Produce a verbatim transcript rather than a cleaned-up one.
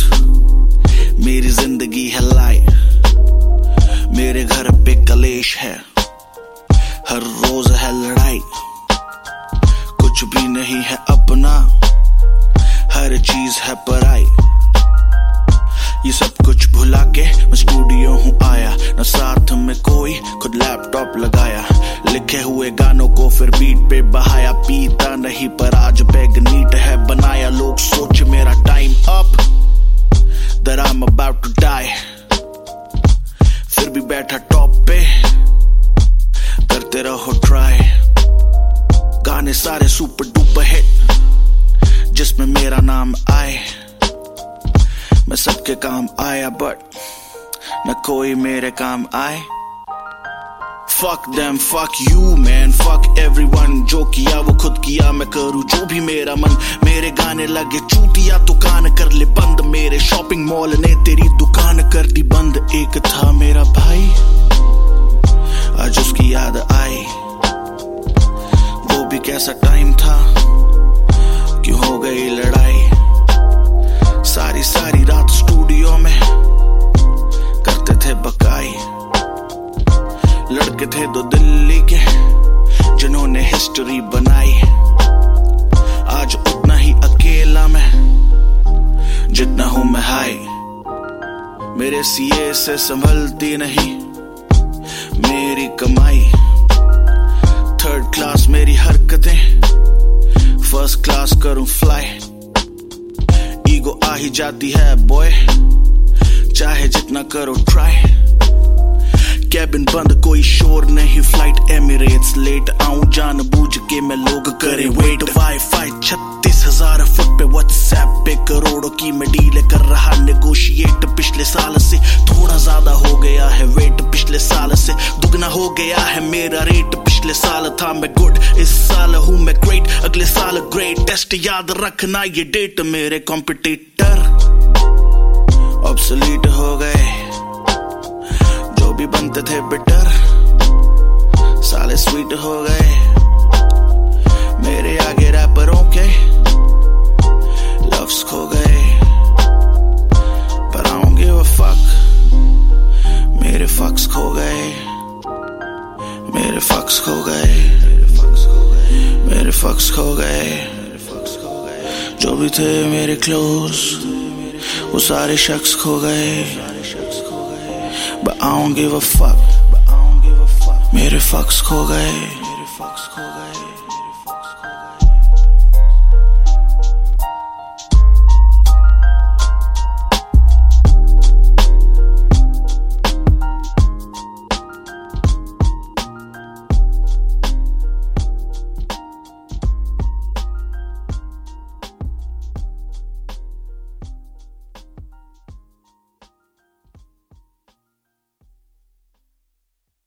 मेरी जिंदगी है लाई, मेरे घर पे कलेश है, हर रोज है लड़ाई, कुछ भी नहीं है अपना, हर चीज है पराई। ये सब कुछ भुला के मैं स्टूडियो हूँ आया, न साथ में कोई, खुद लैपटॉप लगाया, लिखे हुए गानों को फिर बीट पे बहाया, पीता नहीं पर आज बैग नीट है बनाया। लोग सोच मेरा time up, that I'm about to die, फिर भी बैठा टॉप पे, करते रहो ट्राई। गाने सारे सुपर डुपर हिट, जिसमें मेरा नाम आए, मैं सबके काम आया बट न कोई मेरे काम आए। Fuck them, fuck you man, fuck everyone, जो किया वो खुद किया, मैं करूँ जो भी मेरा मन। मेरे गाने लगे चूतिया तो कान कर ले बंद, मेरे शॉपिंग मॉल ने तेरी दुकान कर दी बंद। एक था मेरा भाई, आज उसकी याद आई, वो भी कैसा टाइम था, क्यों हो गई लड़ाई। सारी सारी रात स्टूडियो में करते थे बकाई, लड़के थे दो दिल्ली के जिन्होंने हिस्ट्री बनाई। आज उतना ही अकेला मैं जितना हूं मैं हाई, मेरे सीए से संभलती नहीं मेरी कमाई। थर्ड क्लास मेरी हरकतें, फर्स्ट क्लास करूं फ्लाई। ईगो आ ही जाती है बॉय, चाहे जितना करो ट्राई। कैबिन बंद कोई शोर नहीं, फ्लाइट एमिरेट्स लेट आऊं जानबूझ के मैं, लोग करे वेट। वाईफाई छत्तीस हजार फुट पे, व्हाट्सएप पे करोड़ों की मैं डील कर रहा नेगोशिएट। पिछले साल से थोड़ा ज्यादा हो गया है वेट, पिछले साल से दुगना हो गया है मेरा रेट। पिछले साल था मैं गुड, इस साल हूं मैं ग्रेट, अगले साल ग्रेट टेस्ट याद रखना ये डेट। मेरे कॉम्पिटिटर ऑब्सोलीट हो गए, जो भी बनते थे बिटर साले स्वीट हो गए। मेरे आगे रैपरों के लव्स खो गए, पर I don't give a fuck, मेरे फक्स खो गए, मेरे फक्स खो गए, मेरे फक्स खो गए। जो भी थे मेरे क्लोज वो सारे शख्स खो गए, but I don't give a fuck, मेरे फक्स खो गए।